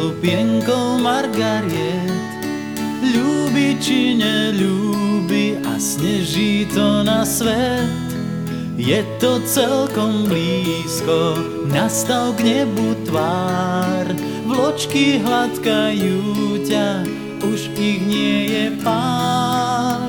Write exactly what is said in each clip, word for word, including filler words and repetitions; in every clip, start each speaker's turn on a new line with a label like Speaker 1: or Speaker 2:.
Speaker 1: lupienkou Margariet. Ľúbi či neľúbi a sneží to na svet. Je to celkom blízko, nastav k nebu tvár. Vločky hladkajú ťa, už ich nie je pár.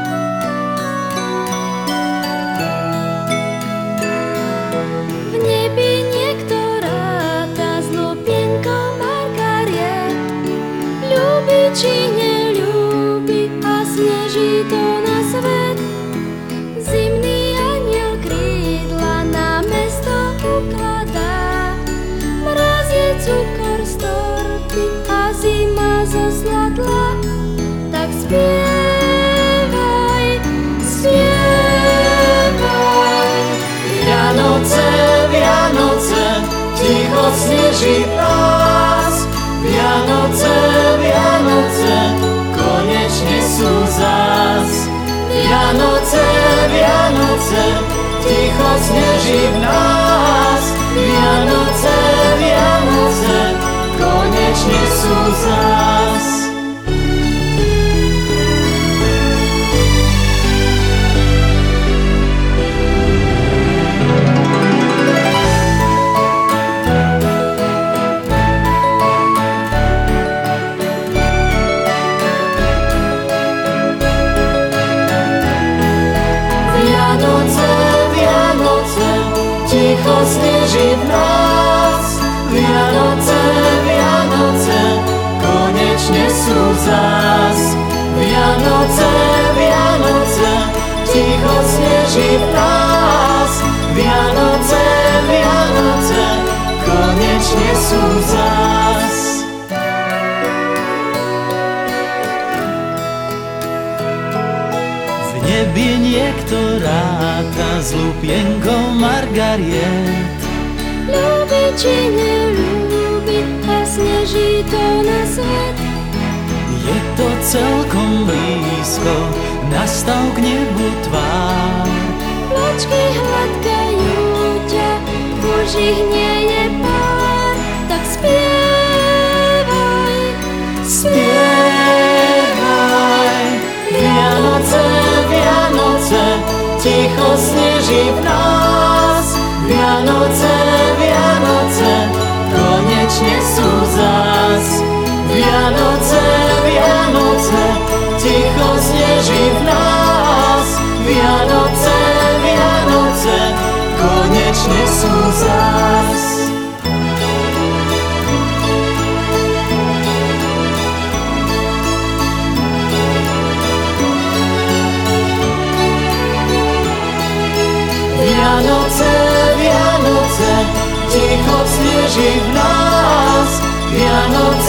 Speaker 2: V nebi niekto ráta s lupienkou Margariet. Ľúbi či neľúbi a sneží to na svet. Zimný anjel krídla na mesto ukladá. Mraz je cukor z torty a zima zo zlatla. Tak spievaj, spievaj.
Speaker 1: Vianoce, Vianoce, ticho sneží v nás. Vianoce, Vianoce, konečne sú zás. Vianoce, Vianoce, ticho sneží v nás. Vianoce, Vianoce, konečne sú zás. Ticho sneží v nás. Vianoce, Vianoce, konečne sú zás. Vianoce, Vianoce, ticho sneží v nás. Vianoce, Vianoce, konečne sú zás. V nebi niekto ráta s lupienkou Margariet.
Speaker 2: Ľúbi či neľúbi a sneží to na svet.
Speaker 1: Je to celkom blízko, nastav k nebu tvár.
Speaker 2: Vločky hladkajú ťa, už ich nie je pár. Tak spievaj,
Speaker 1: Spievaj. Vianoce, Vianoce, ticho sneží v nás. Vianoce, Vianoce, konečne sú zás. Vianoce, Vianoce, ticho sneží v nás. Vianoce, Vianoce, konečne sú zás. Vianoce, Vianoce, ticho sneží v nás. Vianoce,